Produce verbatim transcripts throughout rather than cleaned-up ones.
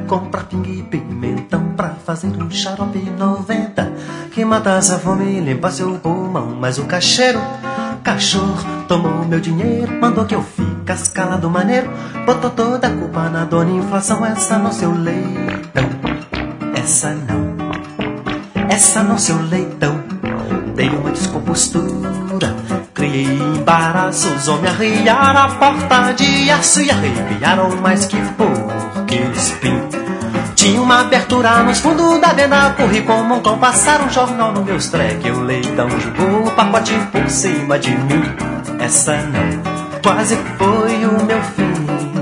comprar pingue e pimentão pra fazer um xarope noventa que matasse a fome e limpasse o pulmão. Mas o caixeiro, cachorro, tomou meu dinheiro, mandou que eu ficasse calado maneiro, botou toda a culpa na dona inflação. Essa no seu leitão, essa não, essa no seu leitão. Dei uma descompostura, criei embaraços, ou me arriaram a porta de aço e arrepiaram mais que porco espinho. Tinha uma abertura nos fundos da venda, corri como um cão, passaram um jornal no meu treque. O leitão jogou o pacote por cima de mim. Essa não, quase foi o meu fim.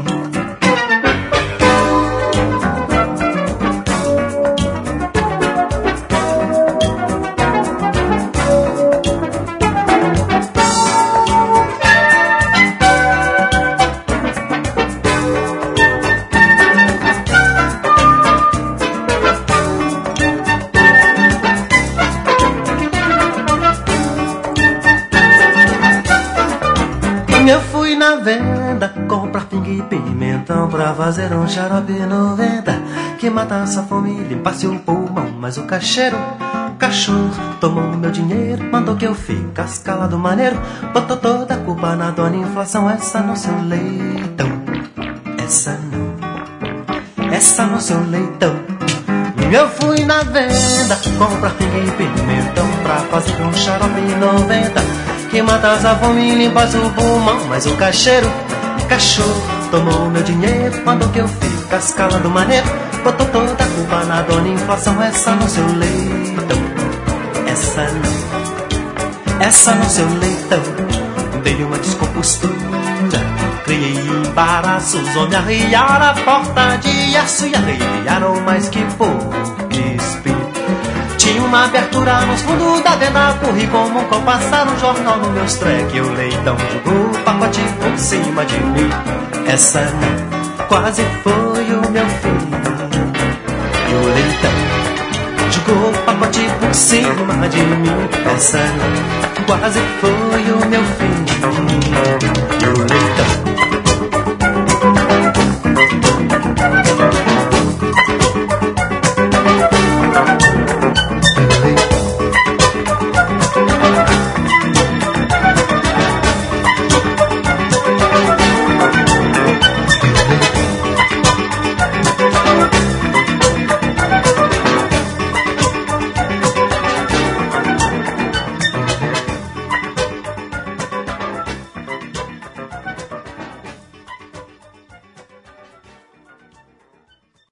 Eu fui na venda comprar pingue e pimentão pra fazer um xarope noventa que matasse a fome e limpasse o pulmão. Mas o caixeiro, cachorro, tomou meu dinheiro, mandou que eu ficasse calado maneiro, botou toda a culpa na dona inflação. Essa no seu leitão, essa não, essa no seu leitão. Eu fui na venda comprar pingue e pimentão pra fazer um xarope noventa que matasse a fome e limpasse o pulmão. Mas o caixeiro, cachorro, tomou meu dinheiro, mandou que eu ficasse calado maneiro, botou toda a culpa na dona inflação. Essa no seu leitão, essa não, essa no seu leitão. Dei uma descompostura, criei embaraços, ou me arriaram a porta de aço e arrepiaram mais que porco espinho. Tinha uma abertura nos fundos da venda, corri como um cão, passaram um jornal no meus treque. O leitão jogou o pacote por cima de mim. Essa não, quase foi o meu fim. E o leitão jogou o pacote por cima de mim. Essa não, quase foi o meu fim. E o leitão